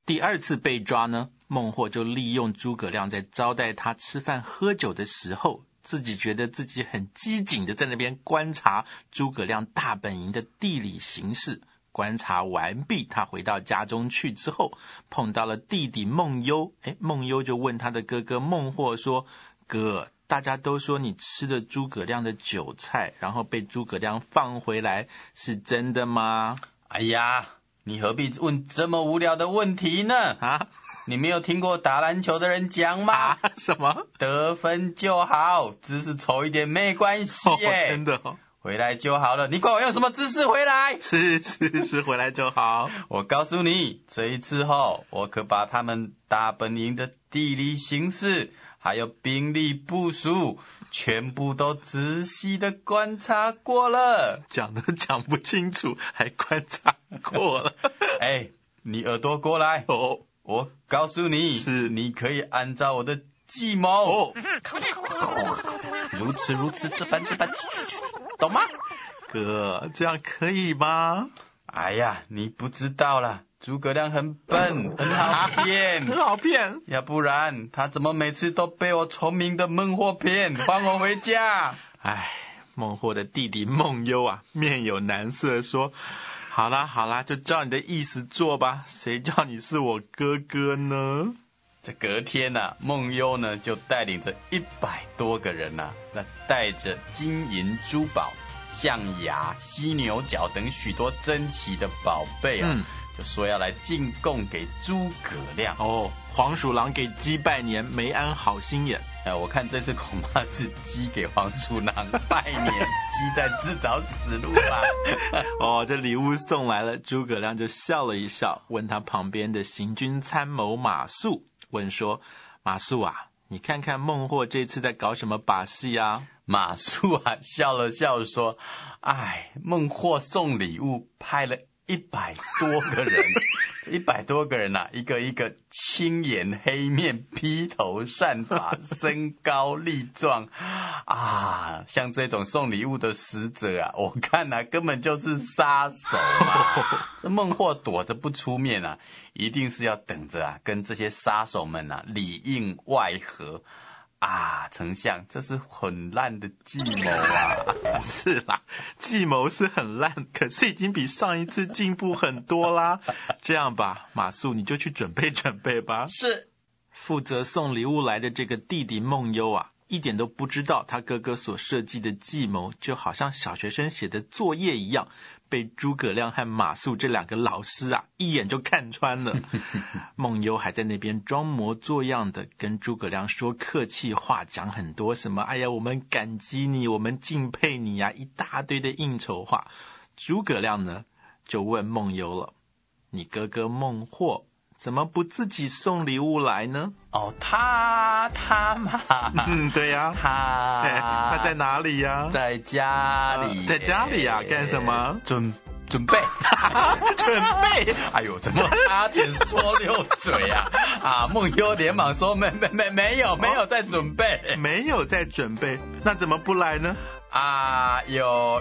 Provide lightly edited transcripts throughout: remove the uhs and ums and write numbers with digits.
第二次被抓呢，孟获就利用诸葛亮在招待他吃饭喝酒的时候，自己觉得自己很机警的在那边观察诸葛亮大本营的地理形势。观察完毕，他回到家中去之后，碰到了弟弟孟优。孟优就问他的哥哥孟获说，哥，大家都说你吃了诸葛亮的酒菜，然后被诸葛亮放回来，是真的吗？ 哎呀，你何必问这么无聊的问题呢？你没有听过打篮球的人讲吗？ 什么？ 得分就好，姿势丑一点没关系耶。 真的哦。 回来就好了，你管我用什么姿势回来？ 是，回来就好。 我告诉你，这一次后，我可把他们大本营的地理形势，还有兵力部署，全部都仔细的观察过了。 讲都讲不清楚，还观察过了。 你耳朵过来。我告诉你， 是你可以按照我的计谋。如此，这般，懂吗？ 哥，这样可以吗？ 哎呀，你不知道啦，诸葛亮很笨，很好骗， 很好骗。 要不然他怎么每次都被我聪明的孟获骗，放我回家？ 孟获的弟弟孟优啊，面有难色说，好啦，就照你的意思做吧，谁叫你是我哥哥呢？ 这隔天啊，孟优呢就带领着100多个人啊，那带着金银珠宝、象牙、犀牛角等许多珍奇的宝贝啊，就说要来进贡给诸葛亮。 黄鼠狼给鸡拜年，没安好心眼。 我看这次恐怕是鸡给黄鼠狼拜年，鸡在自找死路吧。 这礼物送来了，诸葛亮就笑了一笑，问他旁边的行军参谋马谡，问说，马谡啊，你看看孟获这次在搞什么把戏啊？ 马谡啊笑了笑说，孟获送礼物派了100多个人，这100多个人啊，一个一个青眼黑面，披头散发，身高力壮啊，像这种送礼物的使者啊，我看啊根本就是杀手嘛。这孟获躲着不出面啊，一定是要等着啊跟这些杀手们啊里应外合。丞相，这是很烂的计谋啊。 是啦，计谋是很烂，可是已经比上一次进步很多啦。这样吧，马谡，你就去准备准备吧。 是。 负责送礼物来的这个弟弟孟优啊，一点都不知道他哥哥所设计的计谋，就好像小学生写的作业一样，被诸葛亮和马谡这2个老师啊一眼就看穿了。孟优还在那边装模作样的跟诸葛亮说客气话，讲很多什么我们感激你，我们敬佩你一大堆的应酬话。诸葛亮呢就问孟优了，你哥哥孟获怎么不自己送礼物来呢？ 他嘛， 对呀，他在哪里呀？ 在家里。 在家里啊？干什么？ 准备准备。 怎么差点说溜嘴啊？孟优连忙说没有在准备， 没有在准备，那怎么不来呢？ 有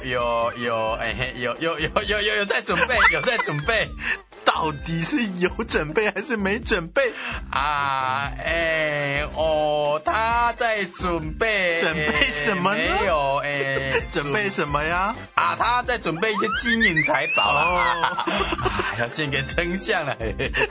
在准备，有在准备。 到底是有准备还是没准备？ 他在准备。 准备什么呢？ 没有， 准备什么呀？ 他在准备一些金银财宝要献给丞相了。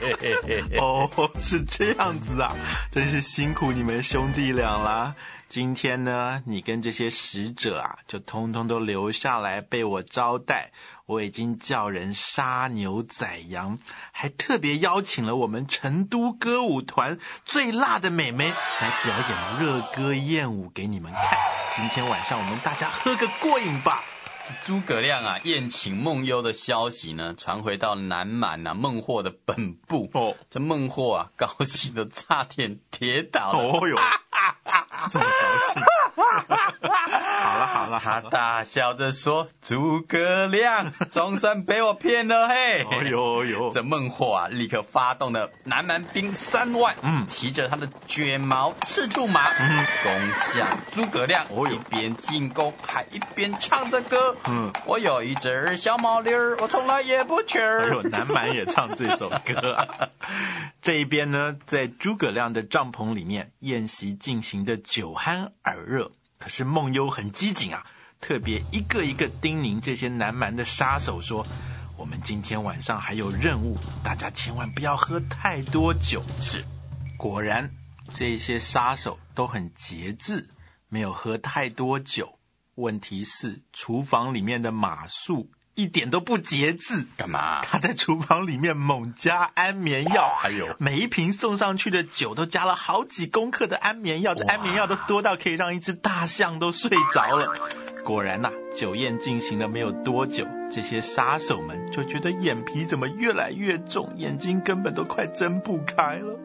是这样子啊，真是辛苦你们兄弟俩啦。今天呢，你跟这些使者啊，就通通都留下来被我招待。我已经叫人杀牛宰羊，还特别邀请了我们成都歌舞团最辣的美眉来表演热歌艳舞给你们看。今天晚上我们大家喝个过瘾吧。 诸葛亮啊宴请孟优的消息呢传回到南蛮啊孟获的本部。这孟获啊高兴的差点跌倒了。 这么高兴好了， 他大笑着说：“诸葛亮总算被我骗了嘿！” 哦呦， 这孟获啊，立刻发动了南蛮兵3万，骑着他的卷毛赤兔马，攻向诸葛亮，一边进攻还一边唱着歌。我有一只小毛驴儿，我从来也不缺儿。 南蛮也唱这首歌啊。这一边呢，在诸葛亮的帐篷里面，宴席进行的酒酣耳热。可是孟优很机警啊，特别一个一个叮咛这些南蛮的杀手说，我们今天晚上还有任务，大家千万不要喝太多酒。 是， 果然这些杀手都很节制，没有喝太多酒。问题是厨房里面的马谡一点都不节制。 干嘛？ 他在厨房里面猛加安眠药， 还有每一瓶送上去的酒都加了好几公克的安眠药，这安眠药都多到可以让一只大象都睡着了。果然啊，酒宴进行了没有多久，这些杀手们就觉得眼皮怎么越来越重，眼睛根本都快睁不开了。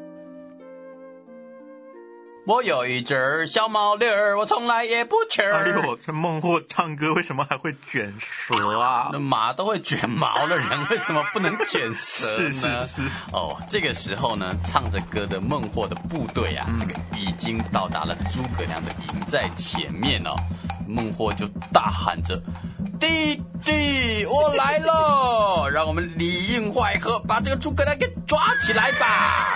我有一只小毛驴儿，我从来也不缺儿。 哎呦，这孟获唱歌为什么还会卷舌啊？ 那马都会卷毛的人，为什么不能卷舌呢？ 是。 这个时候呢，唱着歌的孟获的部队啊，这个已经到达了诸葛亮的营在前面哦。孟获就大喊着：“弟弟，我来了！让我们里应外合，把这个诸葛亮给抓起来吧！”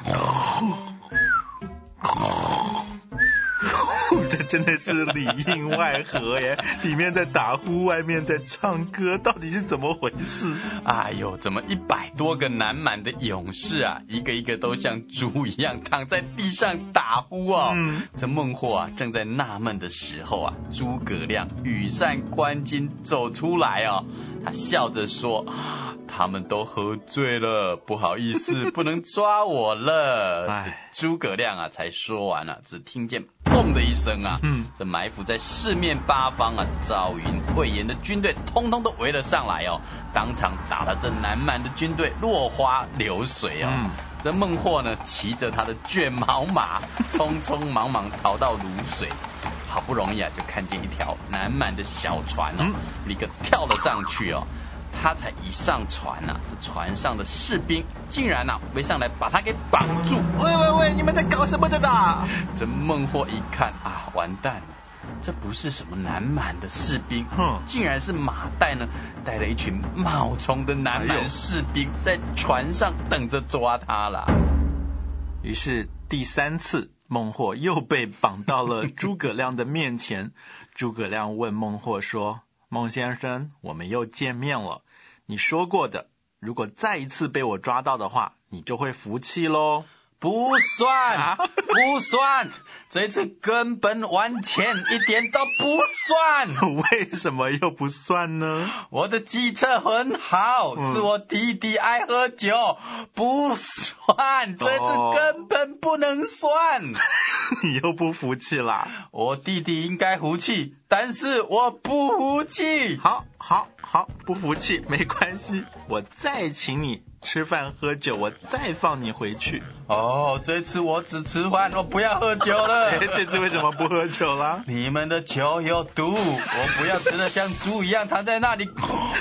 这真的是里应外合耶，里面在打呼，外面在唱歌，到底是怎么回事？ 哎呦，怎么100多个南蛮的勇士啊，一个一个都像猪一样躺在地上打呼哦。这孟获啊正在纳闷的时候啊，诸葛亮羽扇纶巾走出来哦，他笑着说：“他们都喝醉了，不好意思，不能抓我了。”诸葛亮啊才说完了，只听见砰的一声啊，这埋伏在四面八方啊，赵云、魏延的军队通通都围了上来哦，当场打了这南蛮的军队落花流水哦。这孟获呢，骑着他的卷毛马，匆匆忙忙逃到泸水，好不容易啊，就看见一条南蛮的小船哦，立刻跳了上去哦。他才一上船啊，这船上的士兵竟然啊围上来把他给绑住。 喂，你们在搞什么的啦？ 这孟获一看啊，完蛋了，这不是什么南蛮的士兵，竟然是马岱呢带了一群冒充的南蛮士兵在船上等着抓他啦。 于是第3次，孟获又被绑到了诸葛亮的面前。诸葛亮问孟获说：“孟先生，我们又见面了。你说过的，如果再一次被我抓到的话，你就会服气咯。” 不算，不算，这次根本完全一点都不算。 为什么又不算呢？ 我的计策很好，是我弟弟爱喝酒，不算，这次根本不能算。 你又不服气啦？ 我弟弟应该服气，但是我不服气。 好，不服气没关系，我再请你吃饭喝酒，我再放你回去。 这次我只吃饭，我不要喝酒了。 这次为什么不喝酒啦？ 你们的酒有毒，我不要吃得像猪一样躺在那里。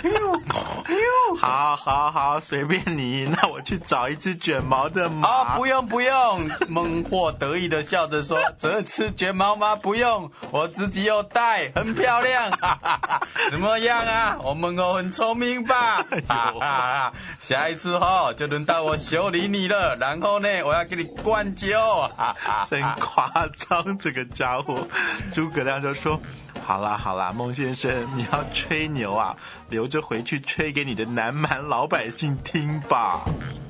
好，随便你。那我去找一只卷毛的马。 不用。孟获得意的笑着说：“这次卷毛马不用，我自己有带，很漂亮。怎么样啊？我孟获很聪明吧？下一次就轮到我修理你了，然后呢，我要给你灌酒。 真夸张，这个家伙。诸葛亮就说：“好啦，孟先生，你要吹牛啊，留着回去吹给你的南蛮老百姓听吧。”